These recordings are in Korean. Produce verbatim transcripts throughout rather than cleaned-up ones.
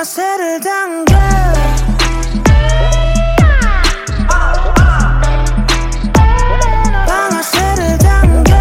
방아쇠를 당겨 방아쇠를 당겨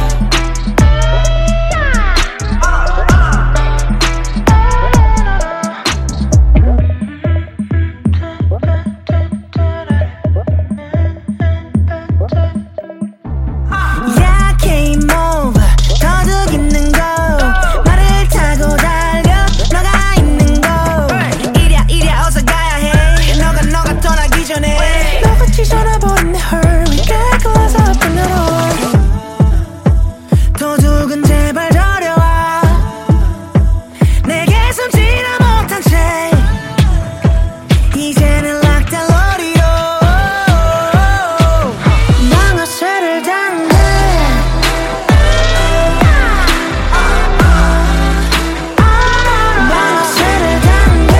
야 게임 오버 도둑 있는 거 말을 타고 달려 너가 있는 거 이랴 이랴 어서 가야 해 너가 너가 떠나기 전에 너같이 전화버린 내 hurry get close up and on 도둑은 제발 저려와 내게 숨지나 못한 채 이제는 락달러리로 방아쇠를 당겨 방아쇠를 당겨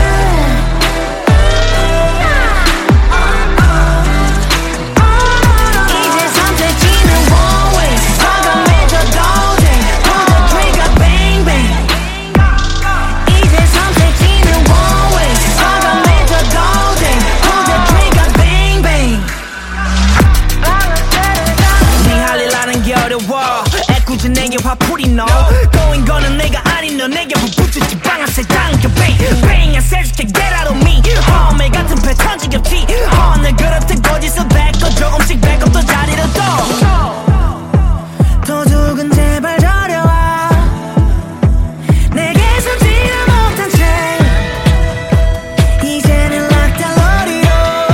이제 선택지는 one way 과감해져 도전 pull the trigger bang bang 이제 선택지는 one way 과감해져 도전 pull the trigger bang bang 네 할 일 하는 게 어려워 애꿎은 내게 화풀이 너 꼬인 거는 내가 아닌 너 내게 불붙였지 방아쇠 당겨 bang bang I said you can get out of me 허멜 같은 패턴 지겹지 오늘 그렇듯 거짓을 뱉고 조금씩 백업도 자리를 떠 도둑은 제발 저려와 내게 숨지나 못한 채 이제는 락달러리로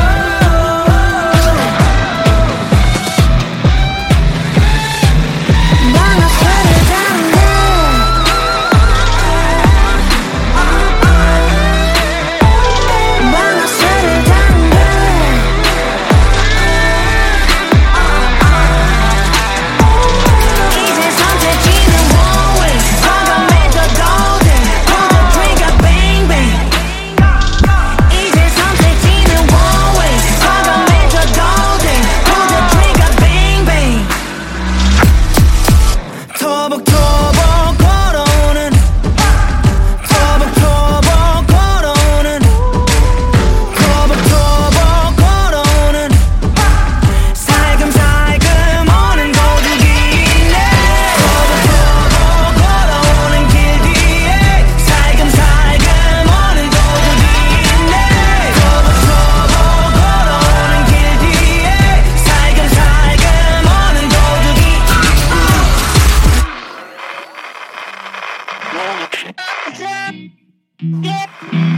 방아쇠를 당겨 방아쇠를 당겨 이제 선택지는 one way 과감해져 도전 pull the trigger bang bang 이제 선택지는 one way 과감해져 도전 pull the trigger bang bang 토복토복 걸어오는 토복토복 걸어오는 토복토복 걸어오는 살금살금 오는 도둑이 있네 토복토복 걸어오는 길 뒤에 살금살금 오는 도둑이 있네 토복토복 걸어오는 길 뒤에 살금살금 오는 도둑이 Yeah.